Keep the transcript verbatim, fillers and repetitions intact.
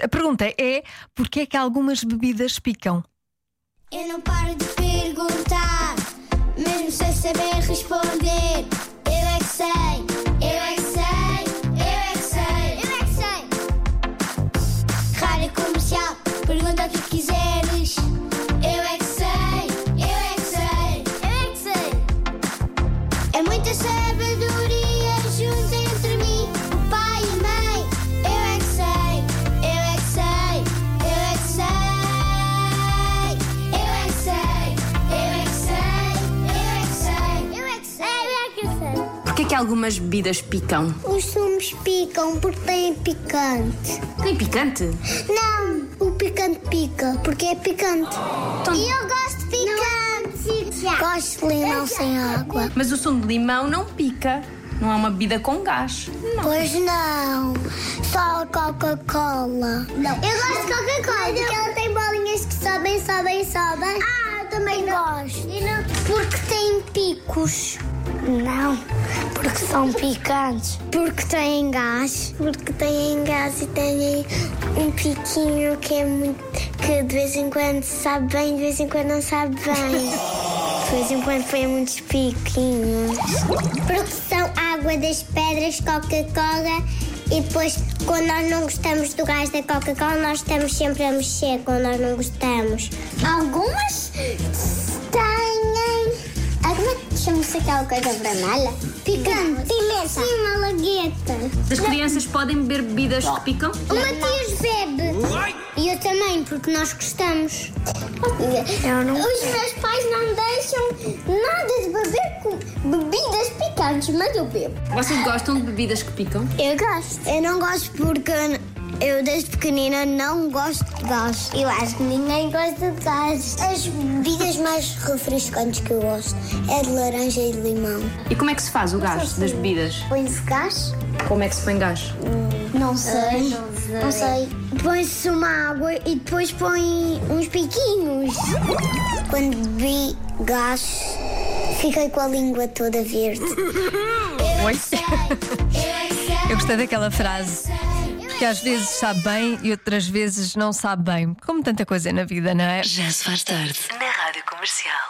A pergunta é: porquê é que algumas bebidas picam? Eu não paro de perguntar, mesmo sem saber responder. Eu é que sei, eu é que sei, eu é que sei, eu é que sei. Rádio Comercial, pergunta o que quiseres. Eu é que sei, eu é que sei, eu é que sei. É muita sabedoria junto entre mim, o pai e a mãe. Eu é que sei, eu é que sei, eu é que sei. Eu é que sei, eu é que sei, eu é que sei, eu é que sei, eu é que sei. Porquê é que algumas bebidas picam? Os sumos picam porque têm picante. Tem picante? Não, o picante pica porque é picante. E eu gosto de picante. Gosto de limão sem água. Mas o sumo de limão não pica. Não é uma bebida com gás. Não. Pois não, só a Coca-Cola. Não. Eu gosto de Coca-Cola porque ela tem bolinhas que sobem, sobem, sobem. Ah, eu também gosto. E não... Porque tem picos. Não, porque são picantes. Porque têm gás. Porque têm gás e têm um piquinho que é muito. Que de vez em quando sabe bem, de vez em quando não sabe bem. De vez em quando foi muitos piquinhos. Porque são água das pedras, Coca-Cola. E depois, quando nós não gostamos do gás da Coca-Cola, nós estamos sempre a mexer quando nós não gostamos. Algumas têm. Alguma chama-se aquela coisa vermelha? Picante. Pimenta. Sim, uma lagueta. As crianças podem beber bebidas que picam? O Matias bebe. E eu também, porque nós gostamos. Eu não Os meus pais não deixam nada de beber com bebidas picantes, mas eu bebo. Vocês gostam de bebidas que picam? Eu gosto. Eu não gosto porque eu desde pequenina não gosto de gás. Eu acho que ninguém gosta de gás. As bebidas mais refrescantes que eu gosto é de laranja e de limão. E como é que se faz o gás das bebidas? Põe-se gás? Como é que se põe gás? Não sei. Não sei. Não sei. Põe-se uma água e depois põe uns piquinhos. Quando bebi gás, fiquei com a língua toda verde. Oi? Eu gostei daquela frase. Porque às vezes sabe bem e outras vezes não sabe bem. Como tanta coisa na vida, não é? Já se faz tarde na Rádio Comercial.